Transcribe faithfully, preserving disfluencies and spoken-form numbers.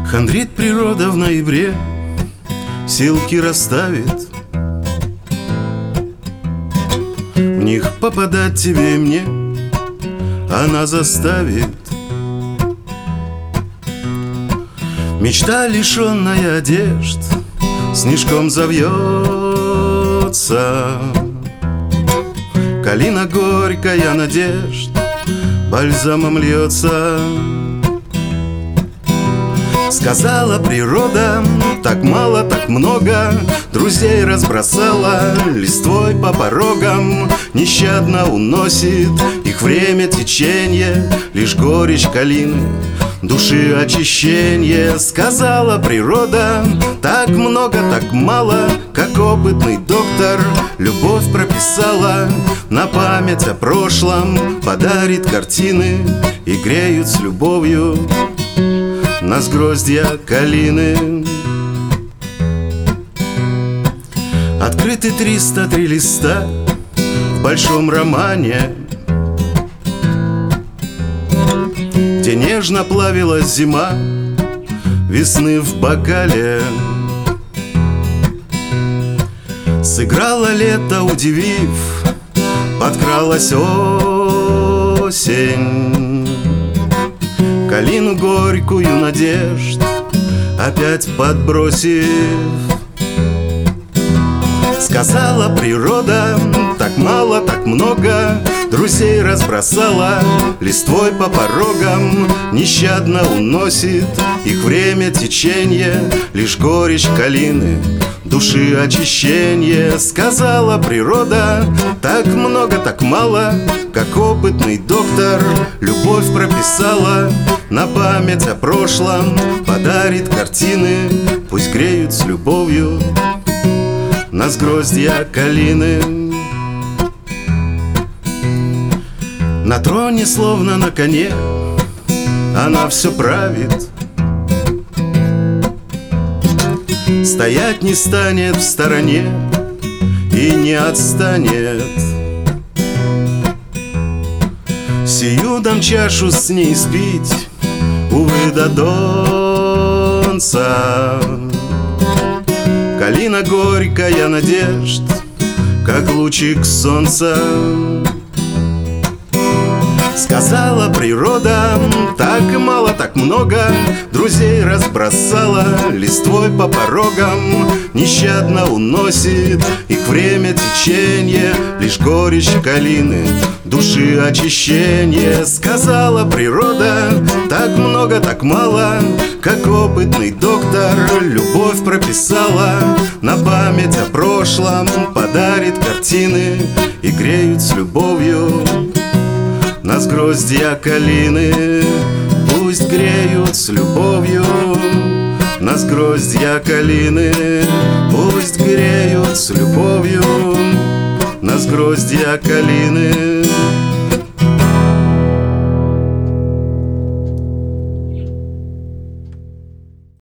Хандрит природа в ноябре, силки расставит, в них попадать тебе и мне она заставит. Мечта, лишенная одежд, снежком завьется. Калина горькая надежд бальзамом льется. Сказала природа, так мало, так много, друзей разбросала, листвой по порогам. Нещадно уносит их время течение, лишь горечь калины, души очищение. Сказала природа, так много, так мало, как опытный доктор любовь прописала. На память о прошлом подарит картины и греют с любовью нас гроздья калины. Открыты триста три листа в большом романе, где нежно плавилась зима весны в бокале. Сыграло лето, удивив, подкралась осень, калину горькую надежд опять подбросив. Сказала природа, так мало, так много, друзей разбросала, листвой по порогам. Нещадно уносит их время течение, лишь горечь калины, души очищение. Сказала природа, так много, так мало, как опытный доктор любовь прописала. На память о прошлом подарит картины, пусть греют с любовью нас гроздья калины. На троне, словно на коне, она все правит, стоять не станет в стороне и не отстанет. Сию дам чашу с ней спить, увы, до донца. Калина горькая надежд, как лучик солнца. Сказала природа, так мало, так много, друзей разбросала, листвой по порогам. Нещадно уносит их время течение, лишь горечь калины, души очищение. Сказала природа, так много, так мало, как опытный доктор любовь прописала. На память о прошлом подарит картины и греют с любовью нас гроздья калины. Пусть греют с любовью нас гроздья калины. Пусть греют с любовью нас гроздья калины.